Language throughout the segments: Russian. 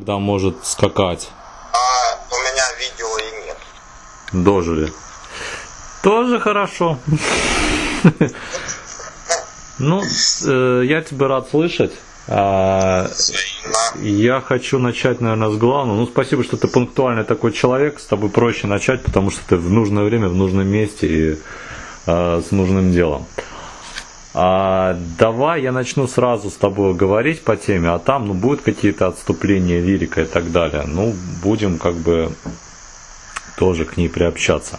когда может скакать. А у меня видео и нет. Дожили. Тоже хорошо. Ну, я тебя рад слышать. Я хочу начать, наверное, с главного. Ну, спасибо, что ты пунктуальный такой человек. С тобой проще начать, потому что ты в нужное время, в нужном месте и с нужным делом. Давай я начну сразу с тобой говорить по теме, а там будут какие-то отступления, лирика и так далее. Ну, будем как бы тоже к ней приобщаться.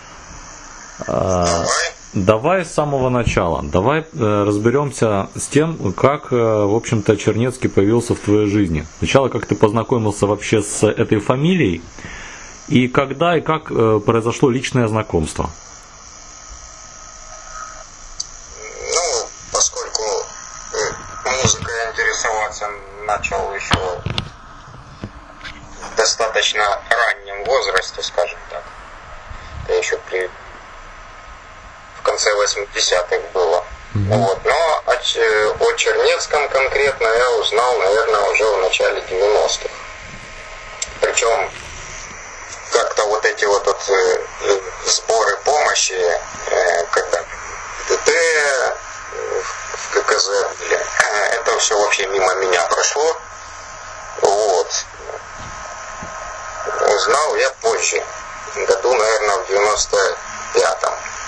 Давай с самого начала. Давай разберемся с тем, как, в общем-то, Чернецкий появился в твоей жизни. Сначала, как ты познакомился вообще с этой фамилией, и когда и как произошло личное знакомство. Ну, поскольку музыкой интересоваться начал еще в достаточно раннем возрасте, скажем так. Это еще в конце 80-х было. Вот. Но о Чернецком конкретно я узнал, наверное, уже в начале 90-х. Причем как-то вот эти вот сборы помощи, когда ДТ, в ККЗ, это все вообще мимо меня прошло. Вот. Узнал я позже, году, наверное, в 95-м.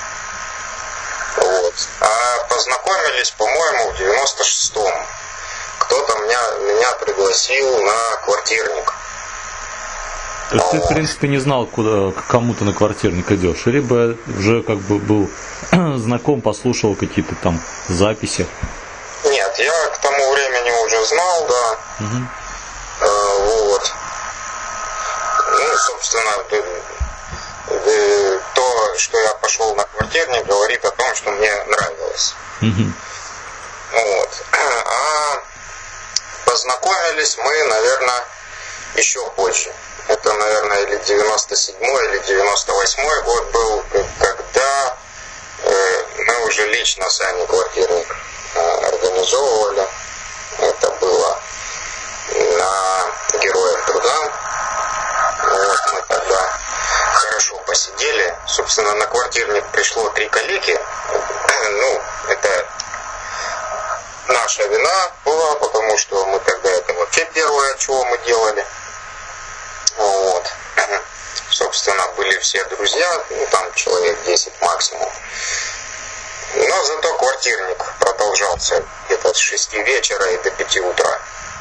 Вот. А познакомились, по-моему, в 96-м. Кто-то меня пригласил на квартирник. То есть ты, в принципе, не знал, куда, к кому ты на квартирник идешь? Либо уже как бы был знаком, послушал какие-то там записи? Нет, я к тому времени уже знал, да. Вот. Ну, собственно, то, что я пошел на квартирник, говорит о том, что мне нравилось. Вот. А познакомились мы, наверное, еще позже. Это, наверное, или 97-й, или 98-й год был, когда мы уже лично сами квартирник организовывали. Это было на Героях Труда. Вот, мы тогда хорошо посидели. Собственно, на квартирник пришло 3 коллеги. Ну, это наша вина была, потому что мы тогда это вообще первое, чего мы делали. Вот. Собственно, были все друзья, ну там человек 10 максимум. Но зато квартирник продолжался где-то с 6 вечера и до 5 утра.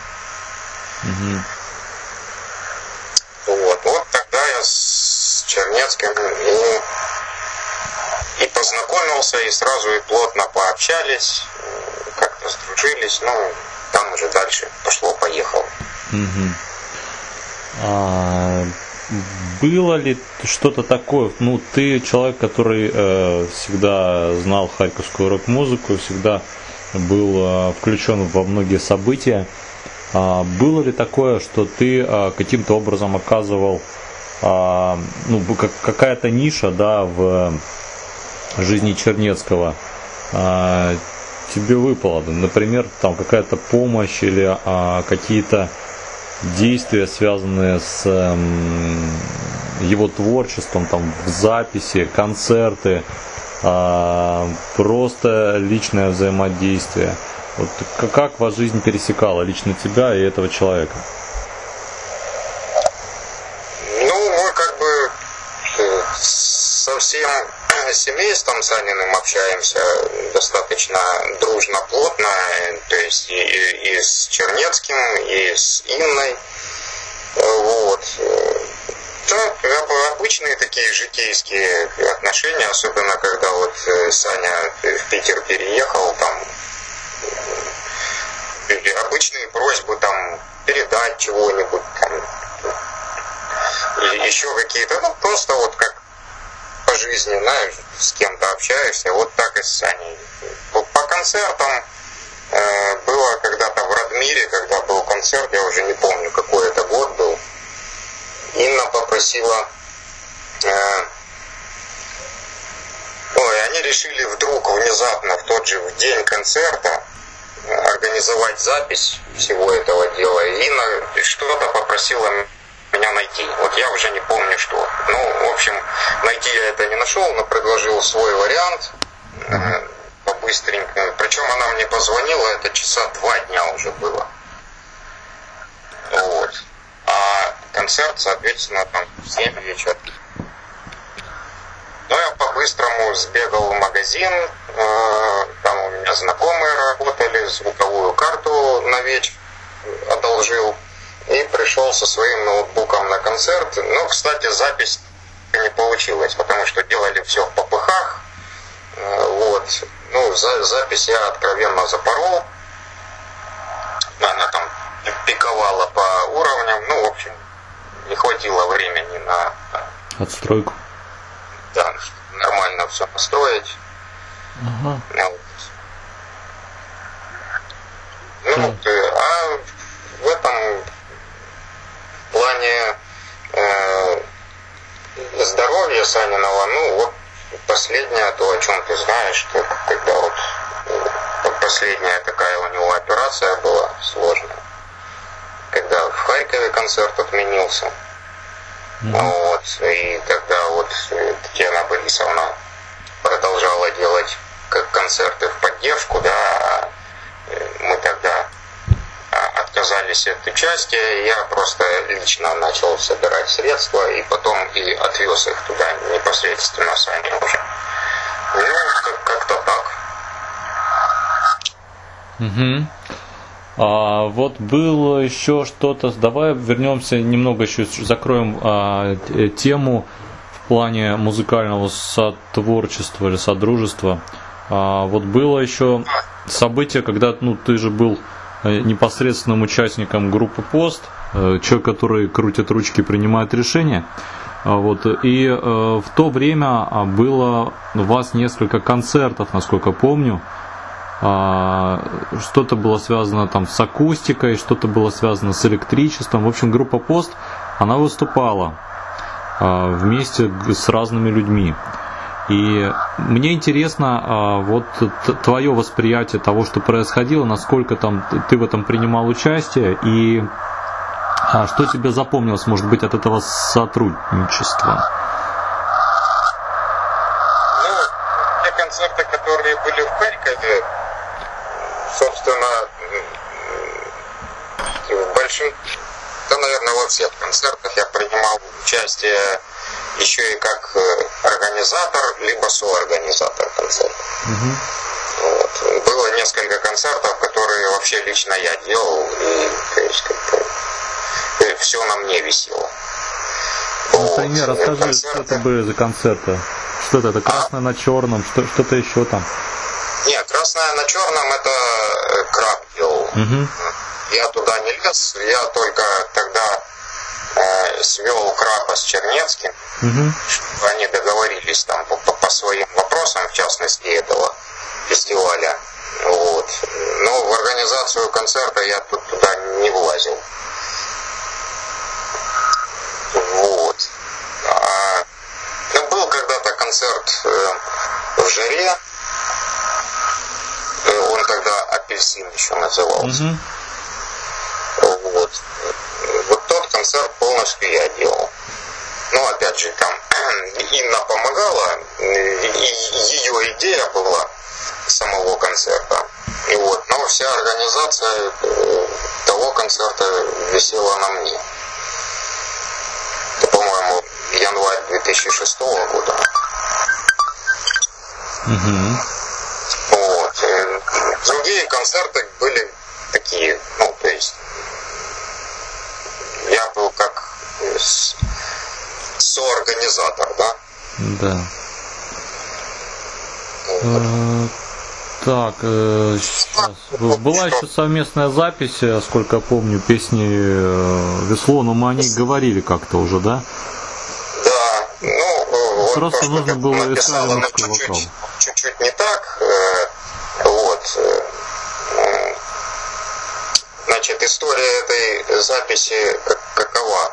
Вот тогда я с Чернецким и познакомился, и сразу и плотно пообщались, как-то сдружились, ну, там уже дальше пошло-поехало. Было ли что-то такое, ну, ты человек, который всегда знал харьковскую рок-музыку, всегда был включен во многие события, было ли такое, что ты каким-то образом оказывал, ну, какая-то ниша, да, в жизни Чернецкого тебе выпала, например, там какая-то помощь или какие-то действия, связанные с его творчеством, там, в записи, концерты, просто личное взаимодействие. Вот как ваша жизнь пересекала лично тебя и этого человека? Ну, мы как бы со всем семейством Саниным общаемся достаточно дружно, плотно, то есть и с Чернецким, и с Инной. Вот. Да, как бы обычные такие житейские отношения, особенно когда вот Саня в Питер переехал, там обычные просьбы там передать чего-нибудь, там, или еще какие-то, ну просто вот как по жизни, знаешь, с кем-то общаешься, вот так и с Саней. По концертам было когда-то в Радмире, когда был концерт, я уже не помню, какой это год был, Инна попросила, они решили вдруг внезапно в тот же день концерта организовать запись всего этого дела. И Инна что-то попросила попросила меня найти. Вот я уже не помню что. Ну, в общем, найти я это не нашел, но предложил свой вариант побыстренько. Причем она мне позвонила, это часа 2 дня уже было. Вот. А концерт, соответственно, там в 7 вечера. Ну, я по-быстрому сбегал в магазин, там у меня знакомые работали, звуковую карту на вечер одолжил и пришел со своим ноутбуком на концерт. Ну, кстати, запись не получилась, потому что делали все в попыхах. Вот. Ну, запись я откровенно запорол. Она там пиковала по уровням. Ну, в общем, не хватило времени на отстройку. Да, нормально все настроить. Ага. Вот. Ну, а в этом плане здоровья Санинова, ну вот последнее, то, о чем ты знаешь, что когда вот последняя такая у него операция была сложная, когда в Харькове концерт отменился. Вот, и тогда вот Татьяна Борисовна продолжала делать как концерты в поддержку, да, мы тогда отказались от участия, я просто лично начал собирать средства и потом и отвез их туда непосредственно сами уже. Ну, как-то так. Угу. А вот было еще что-то. Давай вернемся немного еще, закроем тему в плане музыкального сотворчества или содружества. Вот было еще событие, когда ты же был непосредственным участником группы «Пост», человек, который крутит ручки, принимает решения. Вот. И в то время было у вас несколько концертов, насколько помню. Что-то было связано там с акустикой, что-то было связано с электричеством. В общем, группа «Пост», она выступала вместе с разными людьми. И мне интересно вот твое восприятие того, что происходило, насколько там ты в этом принимал участие, и что тебе запомнилось, может быть, от этого сотрудничества? Ну, те концерты, которые были в Харькове, собственно, да, наверное, во всех концертах я принимал участие еще и как организатор, либо соорганизатор концерта. Вот. Было несколько концертов, которые вообще лично я делал, и то есть как-то все на мне висело. Например, вот. Расскажи, что это были за концерты? Что это красное на черном, что-то еще там? Нет, красное на черном это Краб делал. Я туда не лез, я только тогда свел Крапа с Чернецким, чтобы они договорились там по своим вопросам, в частности этого фестиваля. Вот. Но в организацию концерта я туда не влазил. Вот. Был когда-то концерт в Жаре. Он тогда «Апельсин» еще назывался. Вот. Вот тот концерт полностью я делал. Но опять же, там Инна помогала, ее идея была самого концерта. И вот, но вся организация того концерта висела на мне. Это, по-моему, январь 2006 года. Вот. Другие концерты были такие, ну, то есть я был как соорганизатор, да? Да. Так, сейчас. Была еще совместная запись, сколько я помню, песни «Весло», но мы о ней говорили как-то уже, да? Да, ну, просто вот нужно было написала она чуть-чуть не так. Вот. Значит, история этой записи какова?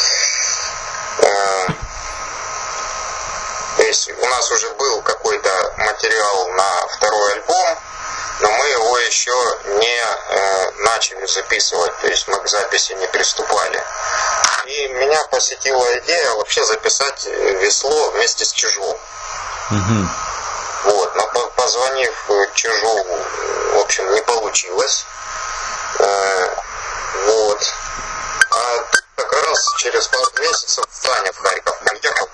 То есть у нас уже был какой-то материал на второй альбом, но мы его еще не начали записывать, то есть мы к записи не приступали. посетила идея вообще записать весло вместе с Чижом. Вот, но позвонив Чижу, в общем, не получилось. Вот. А тут как раз через пару месяцев Саня в Харьков приехал.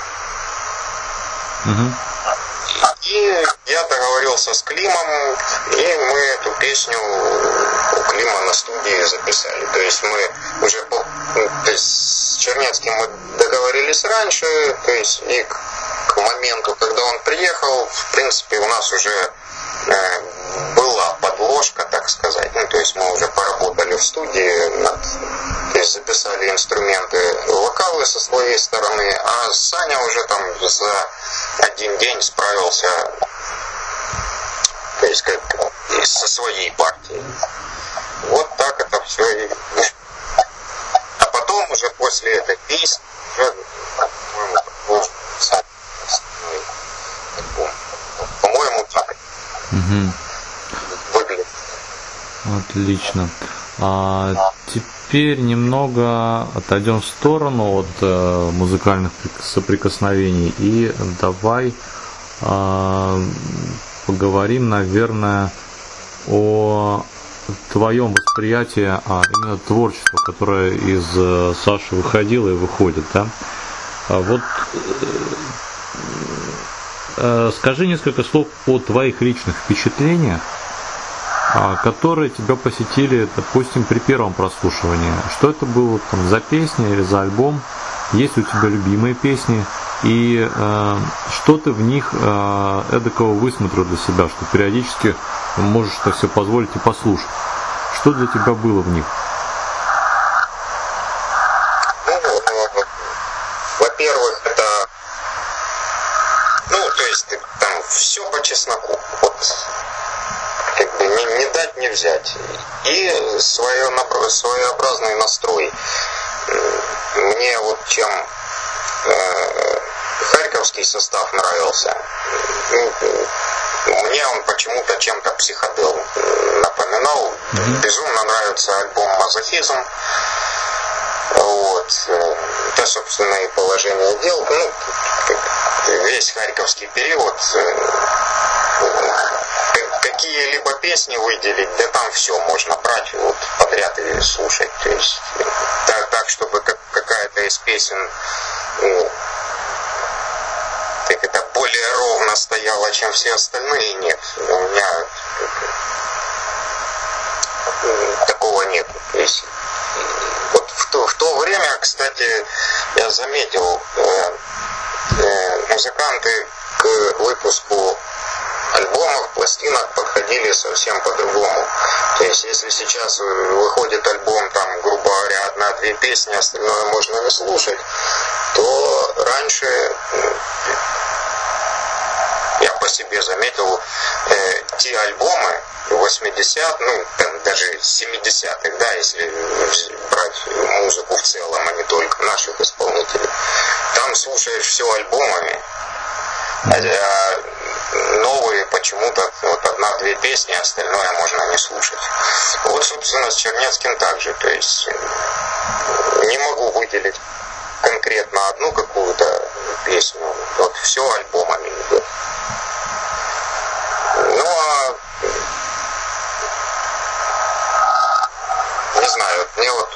И я договорился с Климом, и мы эту песню у Клима на студии записали. То есть мы уже с Чернецким мы договорились раньше, то есть и к моменту, когда он приехал, в принципе, у нас уже была подложка, так сказать. Ну, то есть мы уже поработали в студии, то есть записали инструменты, вокалы со своей стороны, а Саня уже там за один день справился, то есть со своей партией. Вот так это все. А потом уже после этой песни, по-моему, так выглядит. Отлично. Теперь немного отойдем в сторону от музыкальных соприкосновений и давай поговорим, наверное, о твоем восприятии именно творчества, которое из Саши выходило и выходит, да? Вот скажи несколько слов о твоих личных впечатлениях, которые тебя посетили, допустим, при первом прослушивании. Что это было там за песня или за альбом? Есть ли у тебя любимые песни? И что ты в них эдакого высмотрел для себя, что периодически можешь это все позволить и послушать? Что для тебя было в них? Во-первых, это, то есть там все по чесноку. Вот, как бы не дать, не взять. И своеобразный настрой. Мне вот чем харьковский состав нравился. Мне он почему-то чем-то психодел напоминал. Безумно нравится альбом «Мазохизм». Вот. Это, собственно, и положение дел. Весь харьковский период. Какие-либо песни выделить, да там все можно брать вот подряд и слушать. То есть так чтобы какая-то из песен так это более ровно стояла, чем все остальные, нет. У меня такого нет. То есть, вот в то время, кстати, я заметил, музыканты к выпуску альбомов, пластинок подходили совсем по-другому. То есть, если сейчас выходит альбом, там, грубо говоря, 1-2 песни, остальное можно не слушать, то раньше я по себе заметил, те альбомы 80, там даже 70-х, да, если брать музыку в целом, а не только наших исполнителей, там слушаешь все альбомами, а новые почему-то вот 1-2 песни, остальное можно не слушать. Вот, собственно, с Чернецким также. То есть не могу выделить конкретно одну какую-то песню. Вот все альбомами идет. Не знаю, мне вот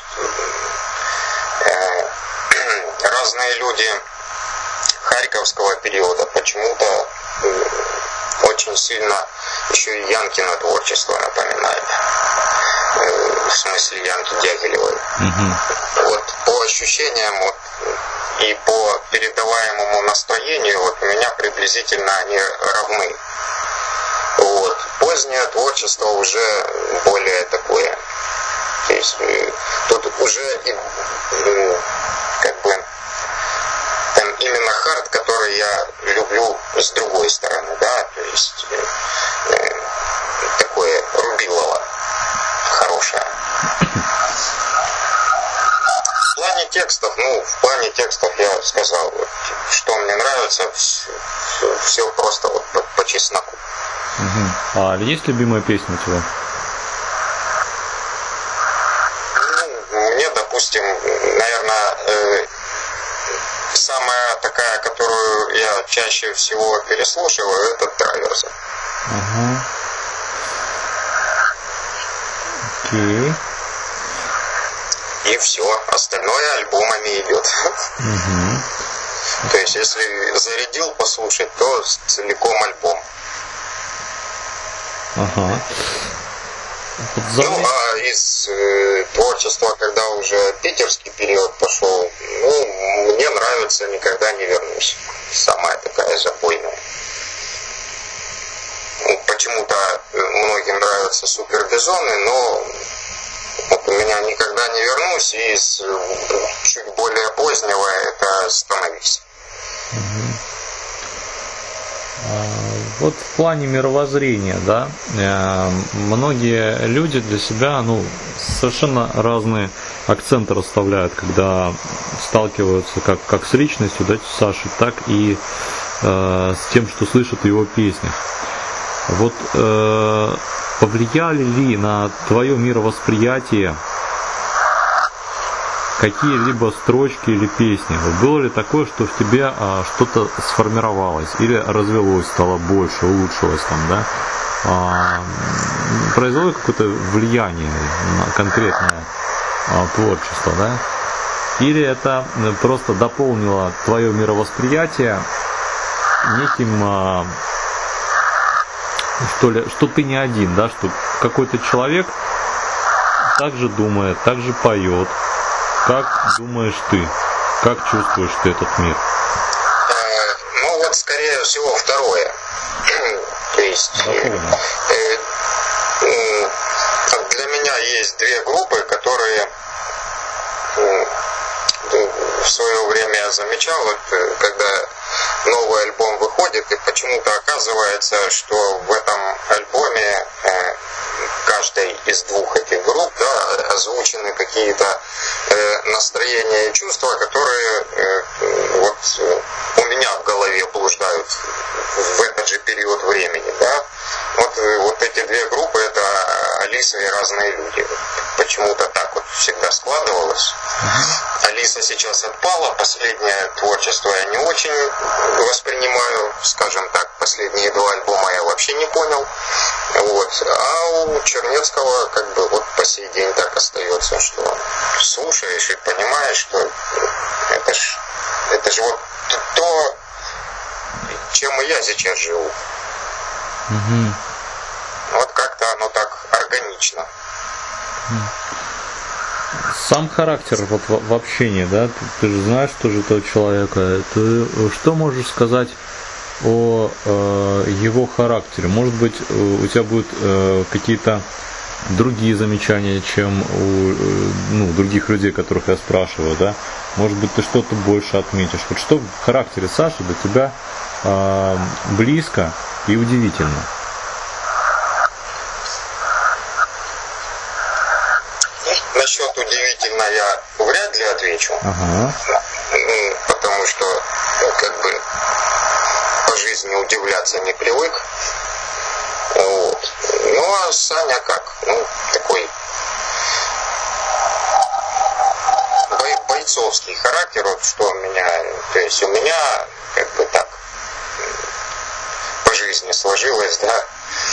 разные люди харьковского периода почему-то очень сильно еще и Янкино творчество напоминает. В смысле Янки Дягилевой. Вот по ощущениям вот, и по передаваемому настроению вот, у меня приблизительно они равны. Вот. Позднее творчество уже более такое. То есть тут уже как бы там именно хард, который я люблю с другой стороны, да, то есть такое рубилово хорошее. В плане текстов я сказал, вот, что мне нравится, все просто вот по чесноку. А есть любимая песня у тебя? Мне, допустим, наверное, самая такая, которую я чаще всего переслушиваю, это Траверсы. Ага. Окей. И все, остальное альбомами идет. Угу. То есть, если зарядил послушать, то целиком альбом. Ага. Ну, а из творчества, когда уже питерский период пошел, ну, мне нравится «Никогда не вернусь». Самая такая забойная. Ну, почему-то многим нравятся Супербизоны, но вот у меня «Никогда не вернусь», и из чуть более позднего это «Становись». Вот в плане мировоззрения, да, многие люди для себя, ну, совершенно разные акценты расставляют, когда сталкиваются как с личностью, да, Саши, так и с тем, что слышат в его песнях. Вот повлияли ли на твое мировосприятие какие-либо строчки или песни? Вот было ли такое, что в тебе что-то сформировалось или развелось, стало больше, улучшилось там, да? Произвело какое-то влияние на конкретное творчество, да? Или это просто дополнило твое мировосприятие неким, что ты не один, да, что какой-то человек также думает, также поет. Как думаешь ты? Как чувствуешь ты этот мир? Ну вот, скорее всего, второе. То есть для меня есть две группы, которые в свое время я замечал, когда новый альбом выходит, и почему-то оказывается, что в этом альбоме каждой из двух этих групп, да, озвучены какие-то настроения и чувства, которые вот у меня в голове блуждают в этот же период времени, да. Вот эти две группы — это Алиса и «Разные люди». Почему-то так вот всегда складывалось. Алиса сейчас отпала, последнее творчество я не очень воспринимаю, скажем так, последние два альбома я вообще не понял. Вот. А у Чернецкого как бы вот по сей день так остается, что слушаешь и понимаешь, что это ж вот то, чем и я сейчас живу. Угу. Вот как-то оно так органично. Сам характер вот в общении, да, ты же знаешь тоже этого человека. Ты что можешь сказать о его характере? Может быть, у тебя будут какие-то другие замечания, чем у других людей, которых я спрашиваю, да? Может быть, ты что-то больше отметишь. Вот что в характере Саши для тебя близко и удивительно? Насчет удивительно я вряд ли отвечу. Ага. Потому что, как бы, по жизни удивляться не привык. Вот. Ну, а Саня как? Такой бойцовский характер, вот что у меня, то есть у меня, как бы так, по жизни сложилось, да.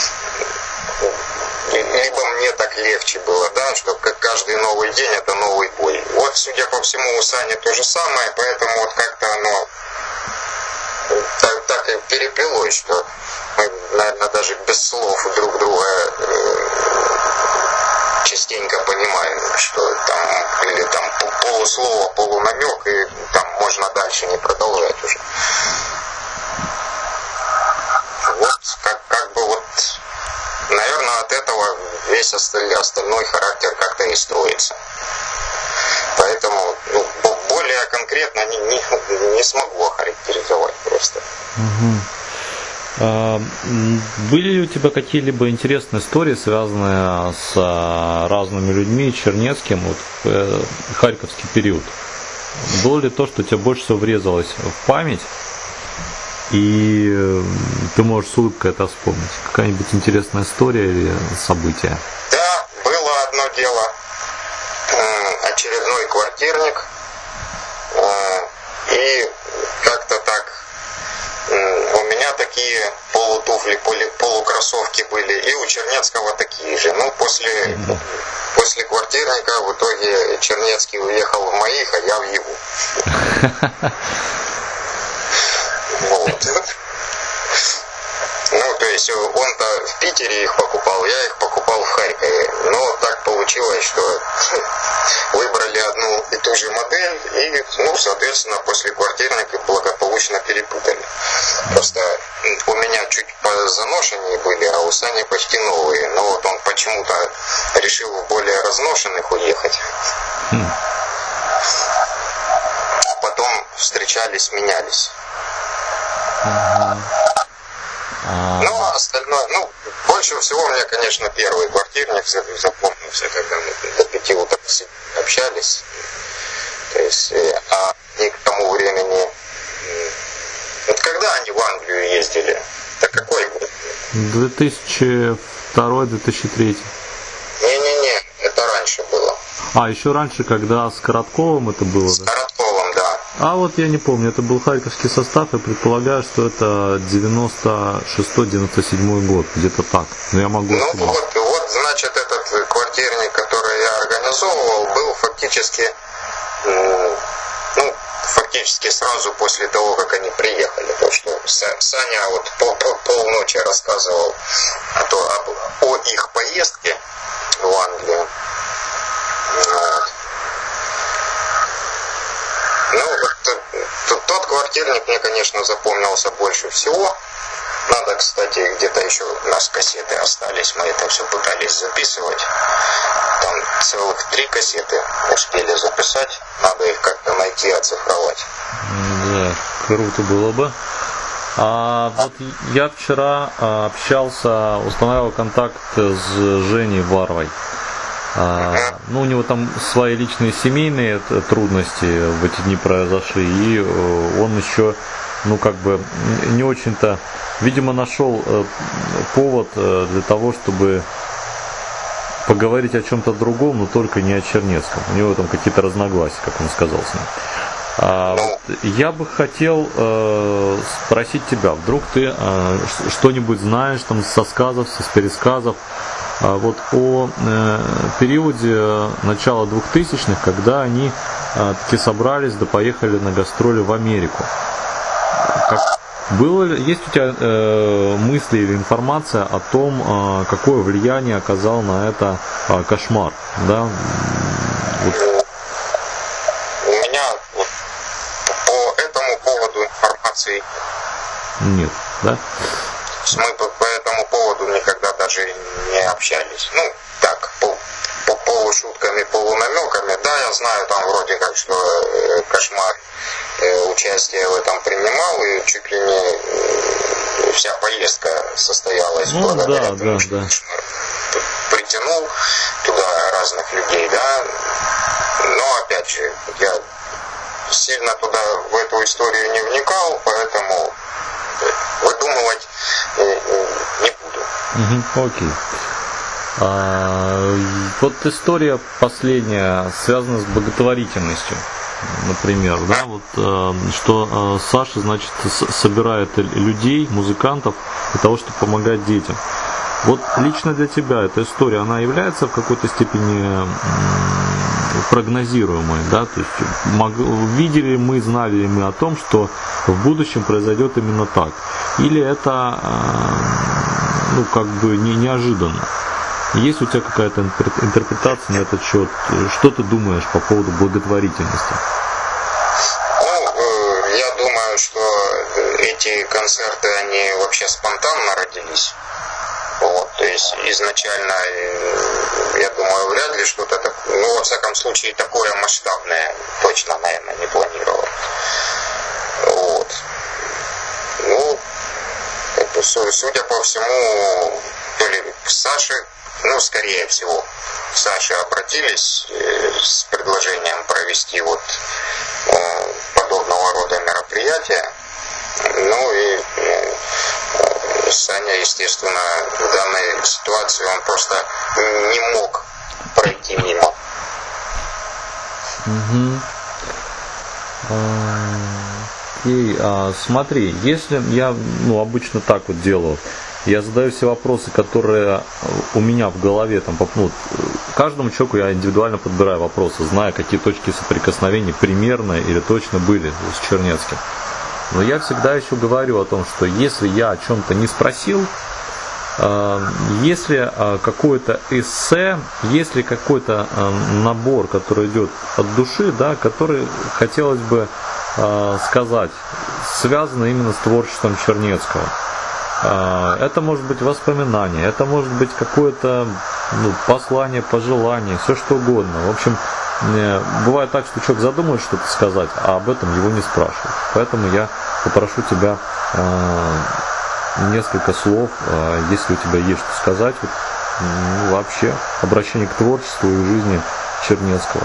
Либо мне так легче было, да, что каждый новый день это новый бой. Вот, судя по всему, у Сани то же самое, поэтому вот как-то оно так и переплелось, что мы, наверное, даже без слов друг друга частенько понимаем, что там, или там полуслово, полунамек, и там можно дальше не продолжать уже. Вот, как бы вот, наверное, от этого весь остальной характер как-то и строится. Поэтому более конкретно не смогу охарактеризовать просто. Угу. Были ли у тебя какие-либо интересные истории, связанные с разными людьми, Чернецким, вот в харьковский период? Было ли то, что тебе больше всего врезалось в память, и ты можешь с улыбкой это вспомнить? Какая-нибудь интересная история или событие? Да, было одно дело. Очередной квартирник И как-то так у меня такие полутуфли, полукроссовки были, и у Чернецкого такие же. Ну, после квартирника в итоге Чернецкий уехал в моих, а я в его. Вот. Ну, то есть он-то в Питере их покупал, я их покупал в Харькове. Но так получилось, что выбрали одну и ту же модель и, ну, соответственно, после квартирника благополучно перепутали. Просто у меня чуть позаношеннее были, а у Сани почти новые. Но вот он почему-то решил в более разношенных уехать. А потом встречались, менялись. Ну, а остальное, ну, больше всего мне, конечно, первый квартирник запомнился, когда мы до 5 утра общались. То есть, а они к тому времени... Вот когда они в Англию ездили? Это какой год? 2002-2003. Не-не-не, это раньше было. А, еще раньше, когда с Коротковым это было? С Коротковым, да. А вот я не помню, это был харьковский состав, и предполагаю, что это 96-97 год, где-то так. Но я могу ошибаться. Ну вот, значит, этот квартирник, который я организовывал, был фактически сразу после того, как они приехали. Потому что Саня вот полночи рассказывал о их поездке в Англию. Ну, тот квартирник мне, конечно, запомнился больше всего. Надо, кстати, где-то еще у нас кассеты остались, мы это все пытались записывать. Там целых 3 кассеты успели записать, надо их как-то найти, оцифровать. Да, круто было бы. Вот я вчера общался, устанавливал контакт с Женей Варвой. Ну, у него там свои личные семейные трудности в эти дни произошли, и он еще, ну, как бы, не очень-то, видимо, нашел повод для того, чтобы поговорить о чем-то другом, но только не о Чернецком. У него там какие-то разногласия, как он сказал с ним. Я бы хотел спросить тебя, вдруг ты что-нибудь знаешь там со сказов, с пересказов, вот о периоде начала 2000-х, когда они таки собрались, да поехали на гастроли в Америку. Есть у тебя мысли или информация о том, какое влияние оказал на это Кошмар? Да? Вот. У меня вот по этому поводу информации нет, да? Мы по этому поводу никогда даже не общались. Ну, так, полушутками, полунамеками. Да, я знаю там вроде как, что Кошмар участие в этом принимал, и чуть ли не вся поездка состоялась благодаря тому, что Кошмар притянул туда разных людей, да. Но опять же, я сильно туда в эту историю не вникал, поэтому выдумывать не буду. Окей. Вот история последняя связана с благотворительностью, например, да, вот что Саша, значит, собирает людей, музыкантов для того, чтобы помогать детям. Вот лично для тебя эта история, она является в какой-то степени прогнозируемой, да, то есть видели мы, знали ли мы о том, что в будущем произойдет именно так, или это, ну, как бы неожиданно? Есть у тебя какая-то интерпретация на этот счет? Что ты думаешь по поводу благотворительности? Ну, я думаю, что эти концерты, они вообще спонтанно родились. Вот, то есть изначально, я думаю, вряд ли что-то такое, ну, во всяком случае, такое масштабное точно, наверное, не планировал. Вот. Ну, судя по всему, то ли к Саше, ну, скорее всего, к Саше обратились с предложением провести вот подобного рода мероприятия. Ну и Саня, естественно, в данной ситуации он просто не мог пройти мимо. Окей, смотри, если я обычно так вот делаю, я задаю все вопросы, которые у меня в голове, каждому человеку я индивидуально подбираю вопросы, зная, какие точки соприкосновения примерно или точно были с Чернецким. Но я всегда еще говорю о том, что если я о чем-то не спросил, если какое-то эссе, если какой-то набор, который идет от души, да, который хотелось бы сказать, связано именно с творчеством Чернецкого. Это может быть воспоминание, это может быть какое-то послание, пожелание, все что угодно. В общем, бывает так, что человек задумает что-то сказать, а об этом его не спрашивают. Поэтому я попрошу тебя несколько слов, если у тебя есть что сказать, вообще обращение к творчеству и жизни Чернецкого.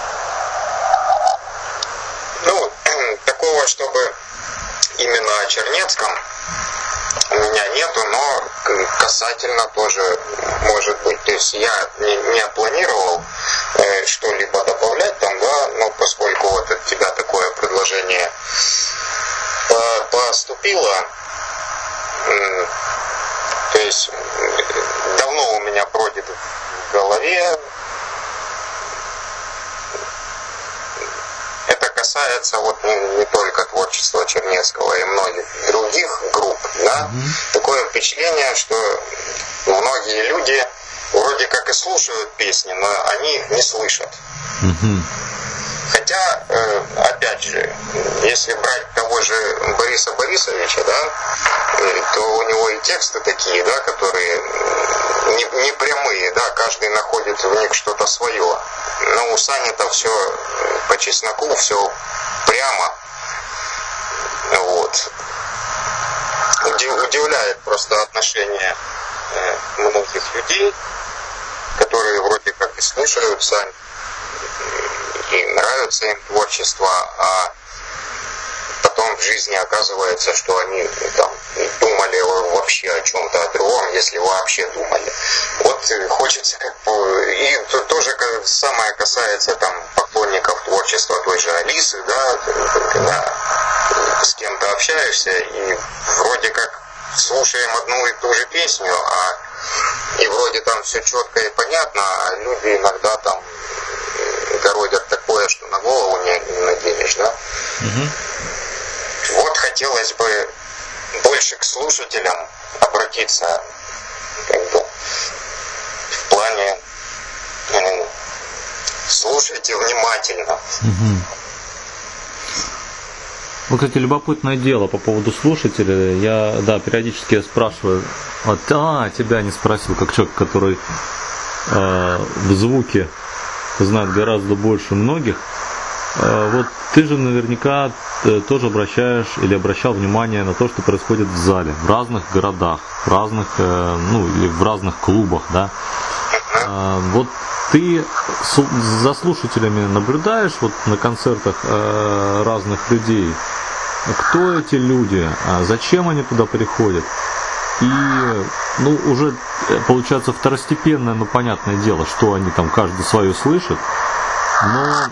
Такого, чтобы именно о Чернецком у меня нету, но касательно тоже может быть. То есть я не планировал что-либо добавлять там, да, но поскольку вот от тебя такое предложение поступило, то есть давно у меня бродит в голове. Это касается вот не только творчества Чернецкого и многих других групп, да. Такое впечатление, что многие люди вроде как и слушают песни, но они их не слышат. Хотя, опять же, если брать того же Бориса Борисовича, да, то у него и тексты такие, да, которые не прямые, да, каждый находит в них что-то свое. Но у Сани-то все по чесноку, все прямо. Вот. Удивляет просто отношение многих людей, которые вроде как и слушают Сань, и нравится им творчество, а потом в жизни оказывается, что они там думали вообще о чем-то о другом, если вообще думали. Вот хочется как бы, и тоже самое касается там поклонников творчества той же Алисы, да, когда с кем-то общаешься и вроде как слушаем одну и ту же песню, и вроде там все четко и понятно, а люди иногда там городят такое, что на голову не наденешь, да? Вот хотелось бы больше к слушателям обратиться, как бы, в плане слушайте внимательно. Ну, кстати, любопытное дело по поводу слушателей. Я, периодически спрашиваю, тебя не спросил, как человек, который в звуке знает гораздо больше многих. Вот ты же наверняка тоже обращал внимание на то, что происходит в зале, в разных городах, в разных, или в разных клубах, да. Вот ты за слушателями наблюдаешь вот на концертах разных людей? Кто эти люди? Зачем они туда приходят? И, уже получается второстепенное, понятное дело, что они там каждый свое слышит, но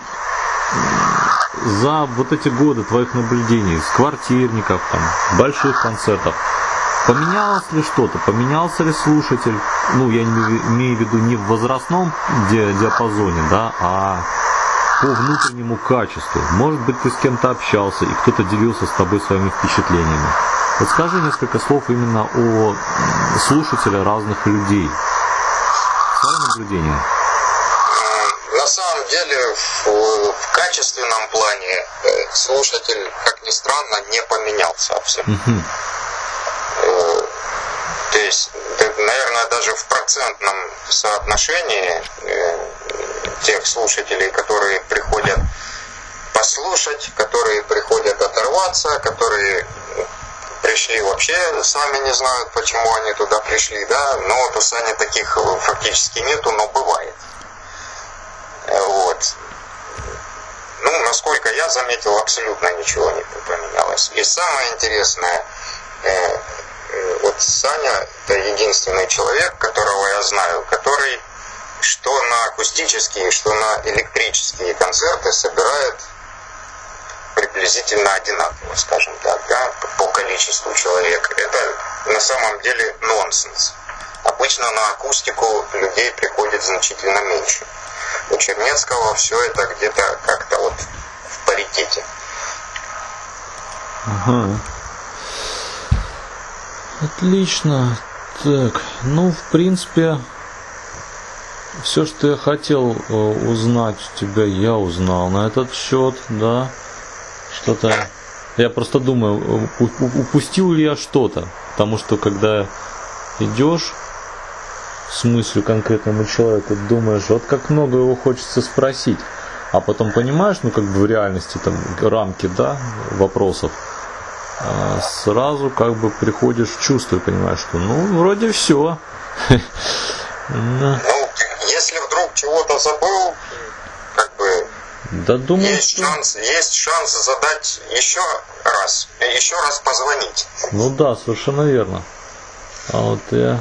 за вот эти годы твоих наблюдений с квартирников, там, больших концертов, поменялось ли что-то? Поменялся ли слушатель? Я имею в виду не в возрастном диапазоне, да, а по внутреннему качеству. Может быть, ты с кем-то общался, и кто-то делился с тобой своими впечатлениями. Вот скажи несколько слов именно о слушателях разных людей. Свои наблюдения. На самом деле, в качественном плане слушатель, как ни странно, не поменялся абсолютно. То есть, наверное, даже в процентном соотношении тех слушателей, которые приходят послушать, которые приходят оторваться, которые пришли вообще, сами не знают, почему они туда пришли, да, но вот у Сани таких фактически нету, но бывает. Вот. Насколько я заметил, абсолютно ничего не поменялось. И самое интересное, вот Саня — это единственный человек, которого я знаю, который что на акустические, что на электрические концерты собирает приблизительно одинаково, скажем так, да, по количеству человек. Это на самом деле нонсенс. Обычно на акустику людей приходит значительно меньше. У Чернецкого все это где-то как-то вот в паритете. Ага. Отлично. Так, ну, в принципе, все, что я хотел узнать у тебя, я узнал на этот счет, да. Что-то. Я просто думаю, упустил ли я что-то. Потому что когда идешь с мыслью конкретному человеку, думаешь, вот как много его хочется спросить. А потом понимаешь, ну как бы в реальности там рамки, да, вопросов. Сразу как бы приходишь в чувство и понимаешь, что ну вроде все. Ну, если вдруг чего-то забыл, как бы да, думаю, есть шанс задать еще раз позвонить. Ну да, совершенно верно. А вот я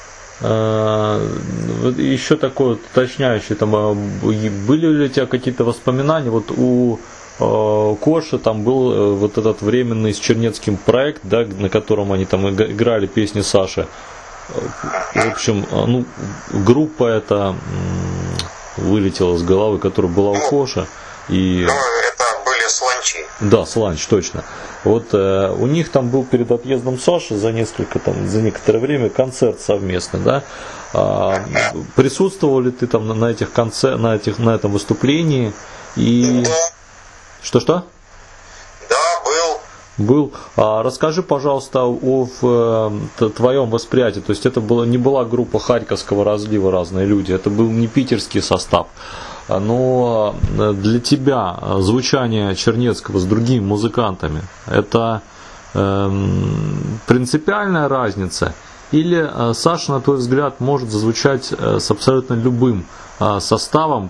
еще такое уточняющее, там были ли у тебя какие-то воспоминания? Вот у Коши там был вот этот временный с Чернецким проект, да, на котором они там играли песни Саши. В общем, ну, группа эта вылетела с головы, которая была у Коши. И... Ну, это были Сланчи. Да, Сланч, точно. Вот у них там был перед отъездом Саши за некоторое время концерт совместный, да? Присутствовал ли ты там на этом выступлении? И... Да. Что? Да, был. Расскажи, пожалуйста, о твоем восприятии. То есть это не была группа Харьковского разлива «Разные люди», это был не питерский состав. Но для тебя звучание Чернецкого с другими музыкантами – это принципиальная разница? Или Саша, на твой взгляд, может зазвучать с абсолютно любым составом,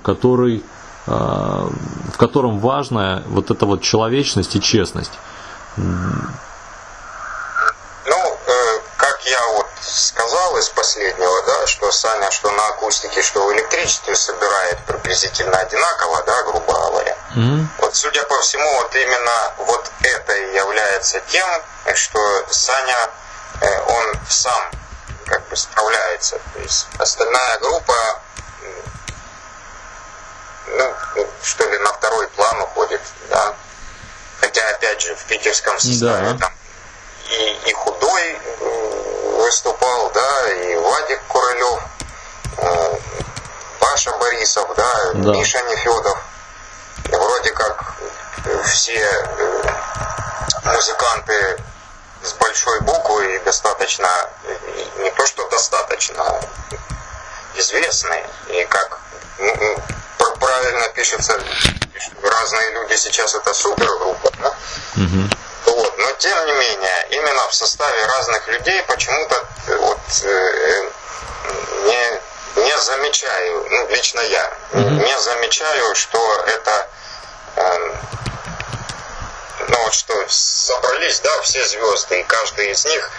в котором важна вот эта вот человечность и честность? Ну, как я вот сказал из последнего, да, что Саня, что на акустике, что в электричестве собирает приблизительно одинаково, да, грубо говоря. Вот, судя по всему, вот именно вот это и является тем, что Саня, он сам как бы справляется. То есть остальная группа, ну, что ли, на второй план уходит, да. Хотя, опять же, в питерском составе, да, там и Худой выступал, да, и Вадик Курылев, Паша Борисов, да, Миша Нефедов. Вроде как все музыканты с большой буквы и достаточно, не то что достаточно, известные. И как правильно пишется, «Разные люди» сейчас это супергруппа, да? Вот. Но тем не менее, именно в составе разных людей почему-то вот, не замечаю, ну, лично я, не замечаю, что это, ну вот что собрались, да, все звезды, и каждый из них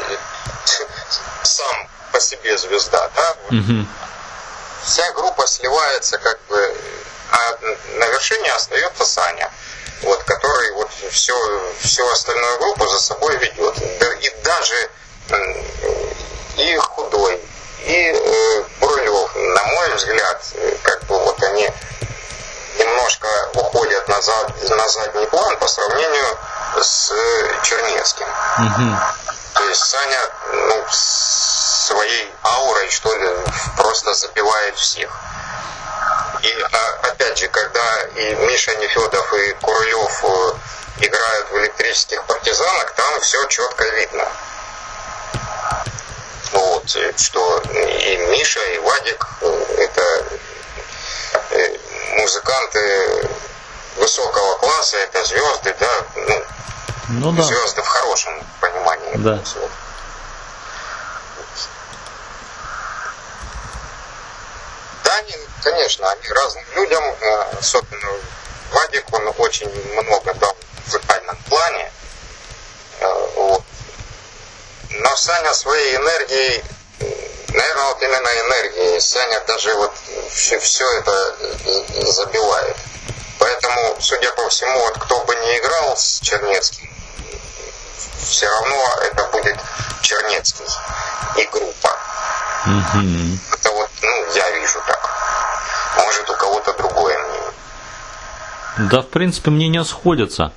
сам по себе звезда, да? Вот. Вся группа сливается как бы, а на вершине остается Саня, вот, который вот всю остальную группу за собой ведет. И даже и Худой, и Курылев, на мой взгляд, как бы вот они немножко уходят на задний план по сравнению с Чернецким. То есть Саня, ну, своей аурой, что ли, просто забивает всех. И опять же, когда и Миша Нефедов, и Курылев играют в электрических партизанах, там все четко видно. Вот, что и Миша, и Вадик это музыканты высокого класса, это звезды, да, ну да. Звезды в хорошем понимании. Да. Да, конечно, они разным людям, особенно Вадик, он очень много дал в музыкальном плане. Вот. Но Саня своей энергией, наверное, вот именно энергией, Саня даже вот все это забивает. Поэтому, судя по всему, вот кто бы ни играл с Чернецким, все равно это будет Чернецкий и группа. Это вот, я вижу так. Может, у кого-то другое мнение. Да, в принципе, мнения сходятся.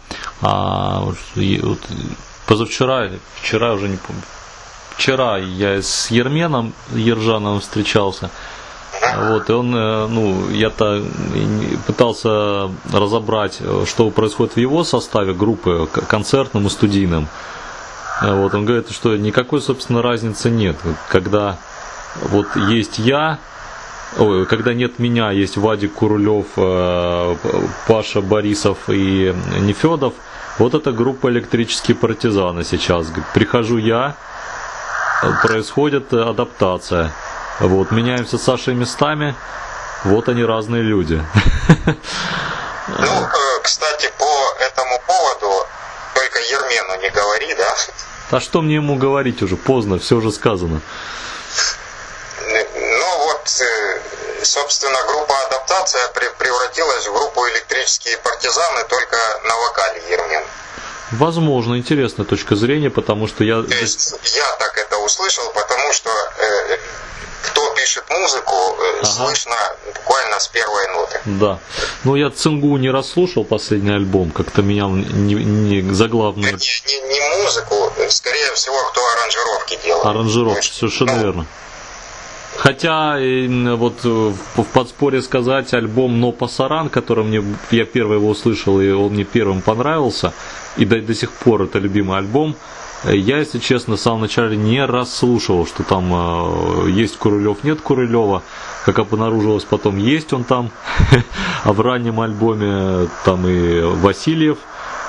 Вчера уже не помню. Вчера я с Ерменом Ержановым встречался. Вот, и он, я-то пытался разобрать, что происходит в его составе группы, концертным и студийным. Вот, он говорит, что никакой, собственно, разницы нет. Когда вот есть когда нет меня, есть Вадик Курулев, Паша Борисов и Нефедов. Вот эта группа «Электрические партизаны» сейчас. Прихожу я, происходит адаптация. Вот, меняемся с Сашей местами, вот они разные люди. Кстати, по этому поводу только Ермену не говори, да? А что мне ему говорить уже? Поздно, все уже сказано. Собственно, группа «Адаптация» превратилась в группу «Электрические партизаны» только на вокале Ермен. Возможно, интересная точка зрения, потому что я... То есть я так это услышал, потому что кто пишет музыку, слышно буквально с первой ноты. Да. Я Цингу не расслушал последний альбом, как-то меня не заглавный... Не музыку, скорее всего, кто аранжировки делал. Аранжировки, совершенно верно. Хотя, вот в подспорье сказать, альбом «Но Пасаран», который я первый его услышал, и он мне первым понравился, и до сих пор это любимый альбом, я, если честно, в самом начале не расслушивал, что там есть Курулев, нет Курулева, как обнаружилось потом, есть он там, а в раннем альбоме там и Васильев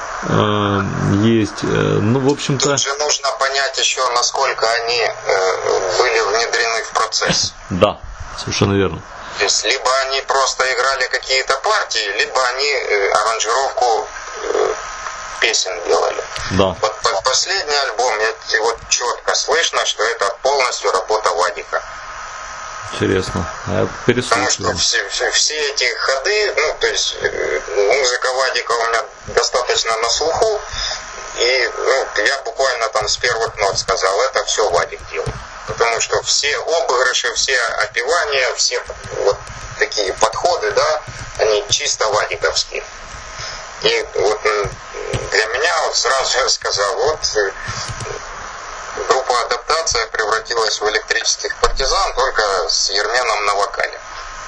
есть, в общем-то... Тут же нужно понять еще, насколько они были внедрены в процесс. Да, совершенно верно. То есть, либо они просто играли какие-то партии, либо они аранжировку песен делали. Да. Вот последний альбом, вот четко слышно, что это полностью работа Вадика. Интересно. Потому что все эти ходы, то есть музыка Вадика у меня достаточно на слуху, и я буквально там с первых нот сказал, это все Вадик делал. Потому что все обыгрыши, все опевания, все вот такие подходы, да, они чисто вадиковские. И вот для меня сразу я сказал, группа «Адаптация» превратилась в «Электрических партизан» только с Ерменом на вокале.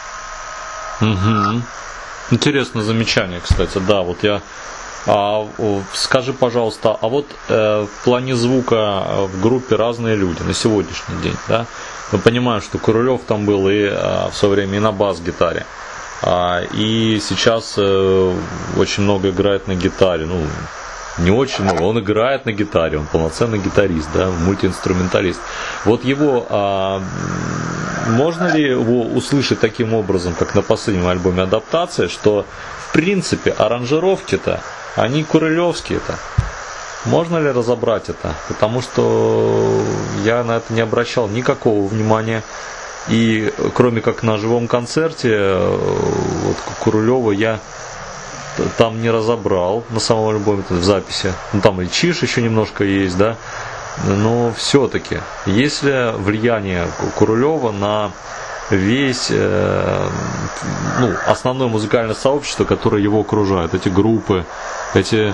Угу. Интересное замечание, кстати. Да, вот я... скажи, пожалуйста, в плане звука в группе разные люди на сегодняшний день, да? Мы понимаем, что Курулев там был и в свое время и на бас-гитаре. И сейчас очень много играет на гитаре. Не очень много, он играет на гитаре, он полноценный гитарист, да, мультиинструменталист. Вот его, можно ли его услышать таким образом, как на последнем альбоме «Адаптация», что в принципе аранжировки-то, они курылевские-то? Можно ли разобрать это? Потому что я на это не обращал никакого внимания. И кроме как на живом концерте, вот Курулева я там не разобрал на самом альбоме, в записи. Там и Чиш еще немножко есть, да. Но все-таки, есть ли влияние Курулева на весь основное музыкальное сообщество, которое его окружает, эти группы, эти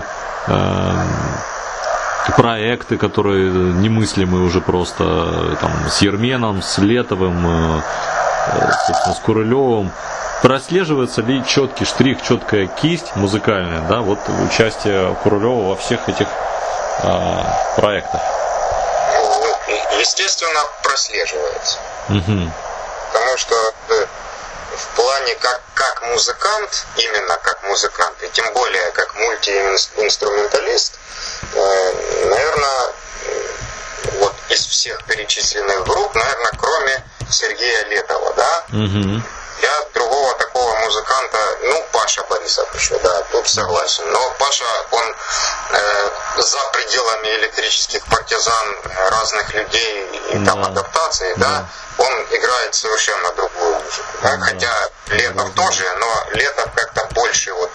проекты, которые немыслимы уже просто там, с Ерменом, с Летовым, собственно, с Курулевым. Прослеживается ли четкий штрих, четкая кисть музыкальная, да, вот участие Курулева во всех этих проектах? Естественно, прослеживается. Угу. Потому что в плане как музыкант, именно как музыкант, и тем более как мультиинструменталист, наверное, вот из всех перечисленных групп, наверное, кроме Сергея Летова, да, угу. я другого такого музыканта, ну, Паша Борисов еще, да, тут согласен. Но Паша, он за пределами электрических партизан разных людей и там адаптаций, да, он играет совершенно другую музыку. Да? Хотя Летов тоже, но Летов как-то больше вот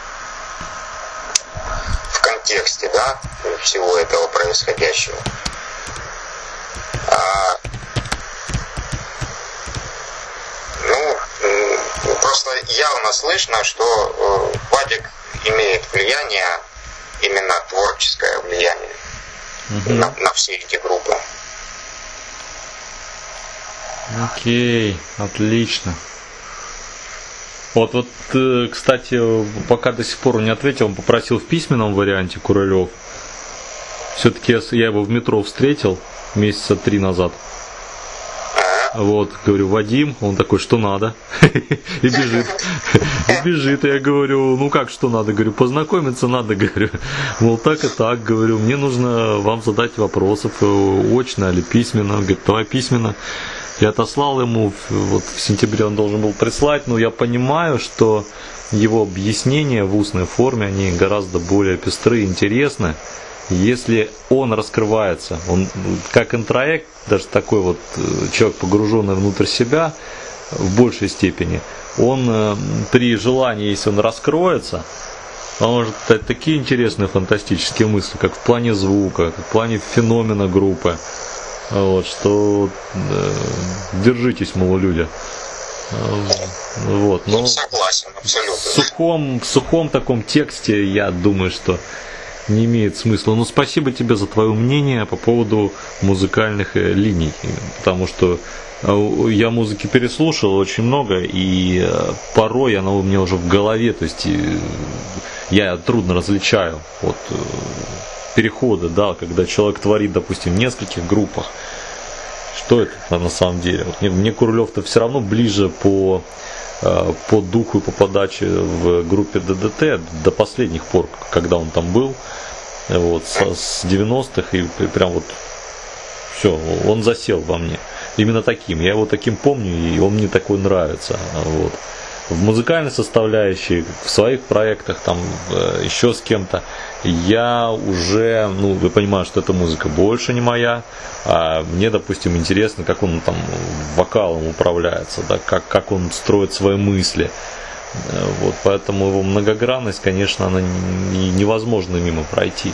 в контексте, да, всего этого происходящего. Просто явно слышно, что Вадик имеет влияние, именно творческое влияние на все эти группы. Окей, отлично. Вот, кстати, пока до сих пор не ответил, он попросил в письменном варианте Курылев. Все-таки я его в метро встретил месяца 3 назад. Вот, говорю, Вадим, он такой, что надо? И бежит. И бежит, я говорю, ну как, что надо? Говорю, познакомиться надо, говорю. Мол, так и так, говорю, мне нужно вам задать вопросов, очно или письменно. Он говорит, давай письменно. Я отослал ему, вот в сентябре он должен был прислать, но я понимаю, что его объяснения в устной форме, они гораздо более пестрые, интересны. Если он раскрывается, он как интроект, даже такой вот человек, погруженный внутрь себя в большей степени, он при желании, если он раскроется, он может дать такие интересные фантастические мысли, как в плане звука, как в плане феномена группы, вот, что держитесь, мол, люди. Вот, но согласен, абсолютно. В сухом таком тексте, я думаю, что не имеет смысла. Но спасибо тебе за твое мнение по поводу музыкальных линий, потому что я музыки переслушал очень много, и порой она у меня уже в голове, то есть я трудно различаю вот переходы, да, когда человек творит, допустим, в нескольких группах. Что это на самом деле? Вот мне Курылев-то все равно ближе по духу и по подаче в группе ДДТ до последних пор, когда он там был, вот, с 90-х, и прям вот все, он засел во мне. Именно таким. Я его таким помню, и он мне такой нравится. Вот. В музыкальной составляющей, в своих проектах, там, еще с кем-то, я уже, я понимаю, что эта музыка больше не моя, а мне, допустим, интересно, как он там вокалом управляется, да, как он строит свои мысли. Вот, поэтому его многогранность, конечно, она невозможно мимо пройти,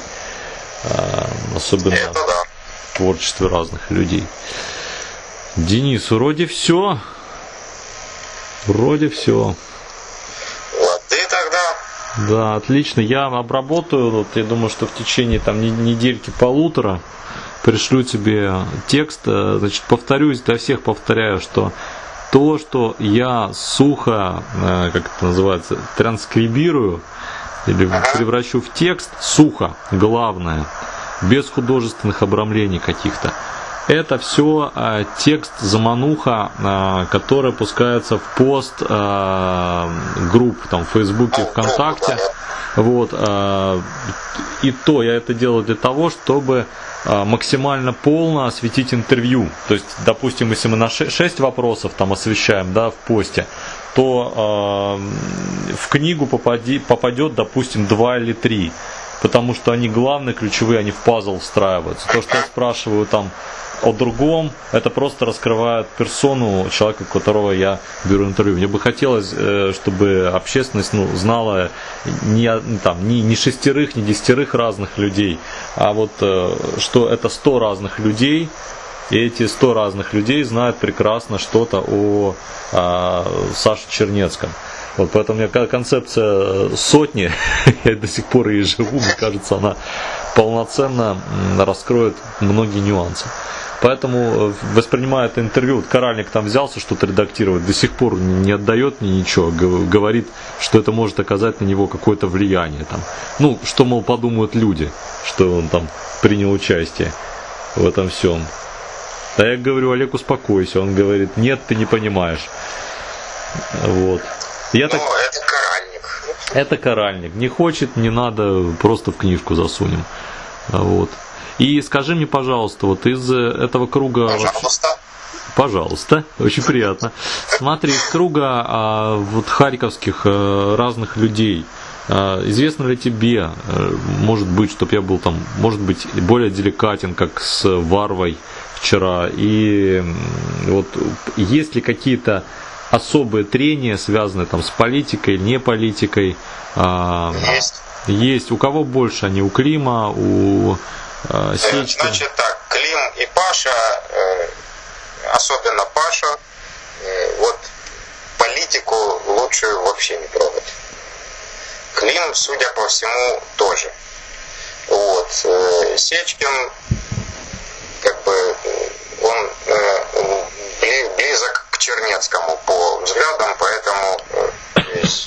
особенно в творчестве разных людей. Денис, вроде все. Вроде все. Ты тогда? Да, отлично. Я обработаю. Вот, я думаю, что в течение там недельки-полутора пришлю тебе текст. Значит, повторюсь, для всех повторяю, что то, что я сухо, как это называется, транскрибирую или превращу в текст, сухо, главное, без художественных обрамлений каких-то. Это все текст замануха, который пускается в пост групп там, в Фейсбуке, ВКонтакте. Вот, и то я это делаю для того, чтобы максимально полно осветить интервью. То есть, допустим, если мы на 6 вопросов там освещаем, да, в посте, то в книгу попадет, допустим, 2 или 3. Потому что они главные, ключевые, они в пазл встраиваются. То, что я спрашиваю там о другом, это просто раскрывает персону человека, у которого я беру интервью. Мне бы хотелось, чтобы общественность знала не 6, не 10 разных людей, а вот что это 100 разных людей, и эти 100 разных людей знают прекрасно что-то о Саше Чернецком. Вот, поэтому у меня концепция сотни, я до сих пор и живу, мне кажется, она полноценно раскроет многие нюансы. Поэтому, воспринимая это интервью, вот Коральник там взялся что-то редактировать, до сих пор не отдает мне ничего, говорит, что это может оказать на него какое-то влияние. Там. Что, мол, подумают люди, что он там принял участие в этом всем. А я говорю, Олег, успокойся. Он говорит, нет, ты не понимаешь. Вот. Это Коральник. Это Коральник. Не хочет, не надо, просто в книжку засунем. Вот. И скажи мне, пожалуйста, вот из этого круга... Пожалуйста. Пожалуйста, очень приятно. Смотри, из круга вот харьковских разных людей, известно ли тебе, может быть, чтобы я был там, может быть, более деликатен, как с Варвой вчера, и вот есть ли какие-то особые трения, связанные там с политикой или не политикой? Есть. Есть. У кого больше? Они у Клима, у Сечки? Значит так, Клим и Паша, особенно Паша, вот политику лучше вообще не трогать. Клим, судя по всему, тоже. Вот. Сечкин, как бы, он близок к Чернецкому по взглядам, поэтому здесь...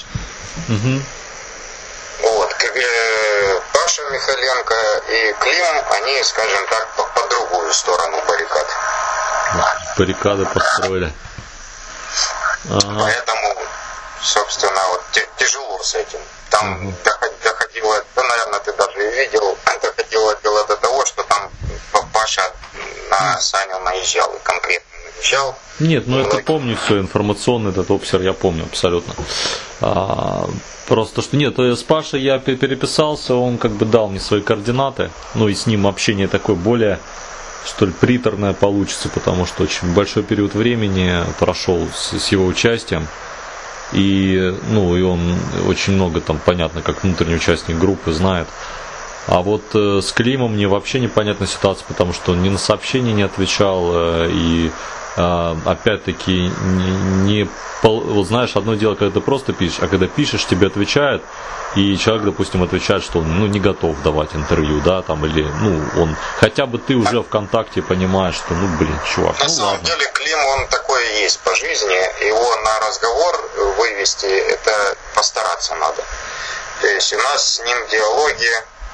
Вот. Паша Михаленко и Клим, они, скажем так, по другую сторону баррикад. Баррикады построили. Поэтому, собственно, вот тяжело с этим. Там доходило, наверное, ты даже и видел, доходило дело до того, что там Паша на Саню наезжал, и конкретно наезжал. Нет, ну это помню все, информационный этот обсер, я помню абсолютно. Просто что нет, с Пашей я переписался, он как бы дал мне свои координаты, ну и с ним общение такое более, что ли, приторное получится, потому что очень большой период времени прошел с его участием. И, ну, и он очень много там, понятно, как внутренний участник группы знает. А вот с Климом мне вообще непонятная ситуация, потому что он ни на сообщения не отвечал, и опять-таки вот знаешь, одно дело, когда ты просто пишешь, а когда пишешь, тебе отвечают, и человек, допустим, отвечает, что он не готов давать интервью, да, там, или, ну, он, хотя бы ты уже ВКонтакте понимаешь, что, ну, блин, чувак, на самом деле, Клим, он такой и есть по жизни, его на разговор вывести, это постараться надо. То есть у нас с ним диалоги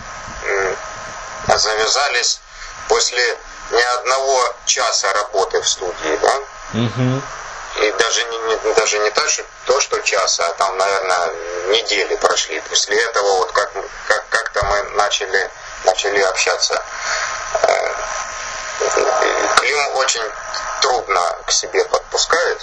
завязались после ни одного часа работы в студии, да? И даже не то, что час, а там, наверное, недели прошли. После этого вот как-то мы начали общаться. Клим очень трудно к себе подпускает.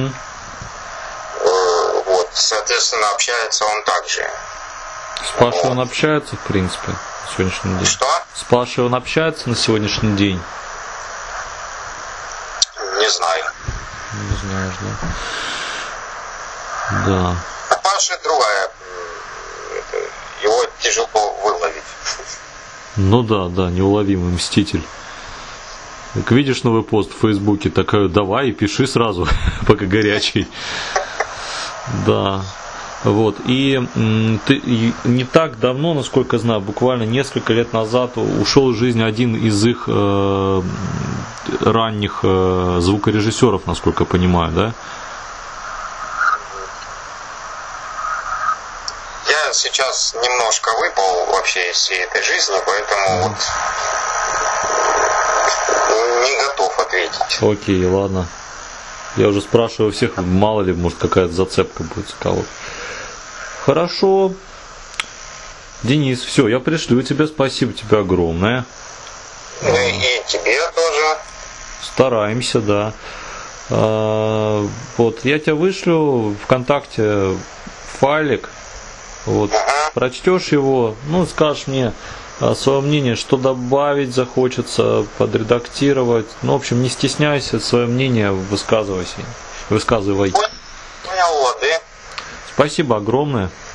Вот, соответственно, общается он также. С Пашей он общается, в принципе, на сегодняшний день? Что? С Пашей он общается на сегодняшний день? Не знаю. Не знаешь, да? Да. А Паша другая. Его тяжело выловить. Ну да, неуловимый мститель. Как видишь новый пост в Фейсбуке, такая, давай, пиши сразу, пока горячий. Да. Вот. И ты не так давно, насколько знаю, буквально несколько лет назад ушел из жизни один из их ранних звукорежиссеров, насколько я понимаю, да? Я сейчас немножко выпал вообще из всей этой жизни, поэтому вот не готов ответить. Окей, ладно. Я уже спрашиваю всех, мало ли, может, какая-то зацепка будет с кого-то. Хорошо. Денис, все, я пришлю тебе, спасибо тебе огромное. Ну и тебе тоже. Стараемся, да. Вот, я тебе вышлю ВКонтакте файлик. Вот, прочтешь его, ну, скажешь мне свое мнение, что добавить захочется, подредактировать. Ну, в общем, не стесняйся, свое мнение высказывай. Понял, лады. Спасибо огромное.